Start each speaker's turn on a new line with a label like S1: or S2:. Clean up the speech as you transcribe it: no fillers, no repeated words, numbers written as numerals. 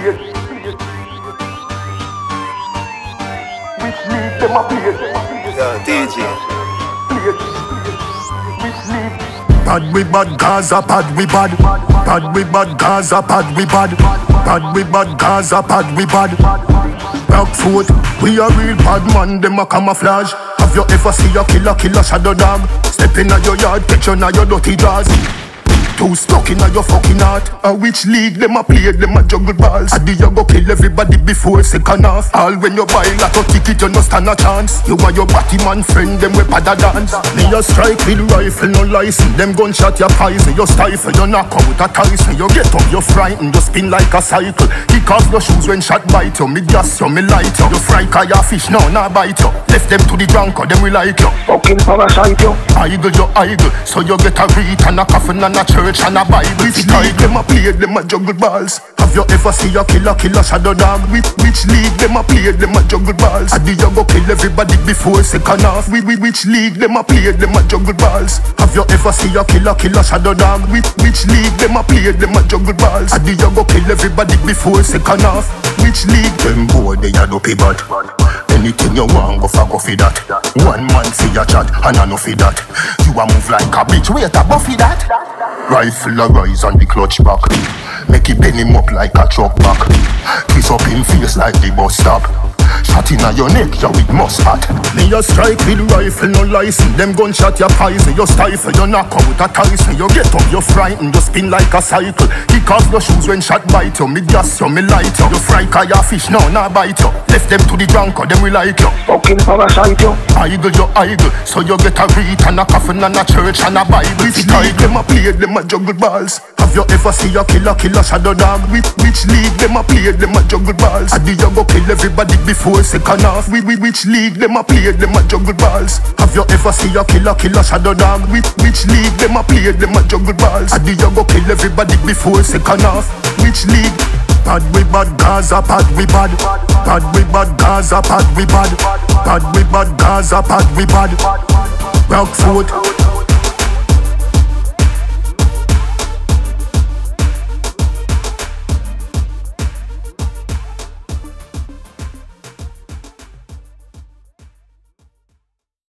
S1: DJ.
S2: Bad we bad Gaza, bad we bad. Bad we bad Gaza, bad we bad. Bad we bad Gaza, bad we bad. Back foot, we a real bad man, them a camouflage. Have you ever seen a killer shadow dog? Step in your yard, catch on your dirty jaws. Too stuck in your fucking heart. A which league them a play, them a juggle balls. A do you go kill everybody before second half? All when you buy like a ticket, you no stand a chance. You and your batty man friend, them we pada dance. Me a strike with rifle, no license. Them gunshot your poison, you stifle, you knock out a Tyson. You get up, you frightened, you spin like a cycle. Kick off your shoes when shot bite you. Me gas you, me light you. You fry kaya fish, now nah bite you. Left them to the drunk, or them we like you. Fucking parasite you. Idle you idle, so you get a read and a coffin and a church and a Bible. Which league them a play, them a juggle balls? Have you ever seen a killer shadow dog? Which league them a play, them a juggle balls? I do you go kill everybody before second half? Which league them a play, them a juggle balls? Have you ever seen a killer shadow dog? Which league them a play, them a juggle balls? I do you go kill everybody before second half? Which league? Them boy they a dopey bad. Anything you want, go for that. One man for your chat, and I know for that. You a move like a bitch, wait a buffy that. Rifle a rise on the clutch back. Make it bend him up like a truck back. Kiss up him face like the bus stop. Shot in your neck, you with mustard. Me a strike with rifle, no license. Them gunshot your poison, you stifle, you knock out a Tyson. You get up, you frightened, you spin like a cycle. Kick off your shoes when shot bite you. Me gas you, me light you. You fry kaya fish, now nah bite you. Left them to the drunk, or them we like you. Fucking parasite you. Idle you idle, so you get a read and a coffin and a church and a Bible. Which league them a play, them a juggle balls? Have you ever seen a killer shadow dog? Which league them a play, them a juggle balls? I do you go kill everybody before second half? Which league them a play, them a juggle balls? Have you ever seen a killer shadow dog? Which league them a play, them a juggle balls? I do you go kill everybody before second half? Which league? Bad we bad Gaza, bad we bad. Bad we bad Gaza, bad we bad. Bad we bad Gaza, bad we bad. Back foot.